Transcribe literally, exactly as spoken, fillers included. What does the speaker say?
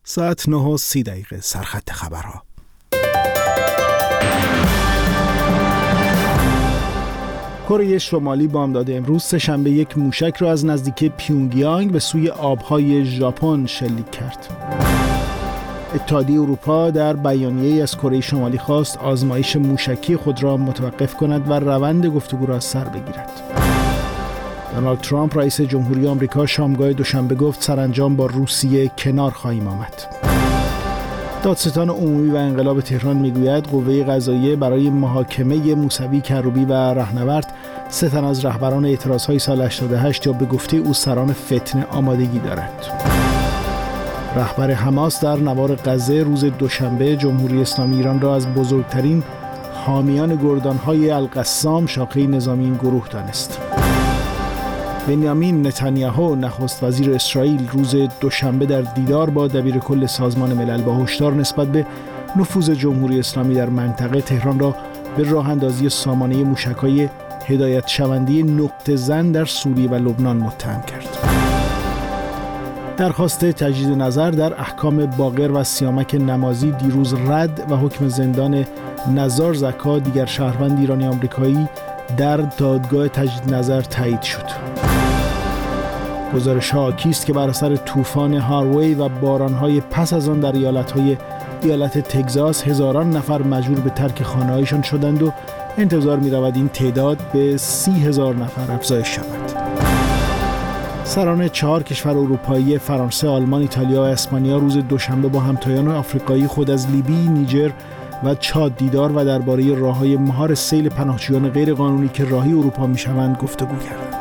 ساعت نه و سی دقیقه سرخط خبرها. کره شمالی بامداد امروز سه‌شنبه یک موشک را از نزدیکی پیونگیانگ به سوی آبهای ژاپن شلیک کرد. اتحادیه اروپا در بیانیه‌ای از کره شمالی خواست آزمایش موشکی خود را متوقف کند و روند گفتگو را از سر بگیرد. دونالد ترامپ رئیس جمهوری آمریکا شامگاه دوشنبه گفت سرانجام با روسیه کنار خواهیم آمد. دادستان عمومی و انقلاب تهران میگوید قوه قضاییه برای محاکمه موسوی کروبی و رهنورد سه تن از رهبران اعتراضهای سال هشتاد و هشت یا به گفته او سران فتنه آمادگی دارد. رهبر حماس در نوار غزه روز دوشنبه جمهوری اسلامی ایران را از بزرگترین حامیان گردانهای القسام شاخه نظامی این گروه دانست. بنیامین نتانیاهو نخست وزیر اسرائیل روز دوشنبه در دیدار با دبیر کل سازمان ملل با هشدار نسبت به نفوذ جمهوری اسلامی در منطقه تهران را به راه اندازی سامانه موشک‌های هدایت شونده نقطه زن در سوریه و لبنان متهم کرد. درخواست تجدید نظر در احکام باقر و سیامک نمازی دیروز رد و حکم زندان نزار زکا دیگر شهروند ایرانی آمریکایی در دادگاه تجدید نظر تایید شد. گزارش ها آکیست که بر اثر طوفان هاروی و باران‌های پس از آن در ایالت‌های ایالت تگزاس هزاران نفر مجبور به ترک خانه‌هایشان شدند و انتظار می‌رود این تعداد به سی هزار نفر افزایش شود. سران چهار کشور اروپایی فرانسه، آلمان، ایتالیا و اسپانیا روز دوشنبه با همتایان آفریقایی خود از لیبی، نیجر و چاد دیدار و درباره راه‌های مهار سیل پناهجویان غیرقانونی که راهی اروپا می‌شوند گفتگو کردند.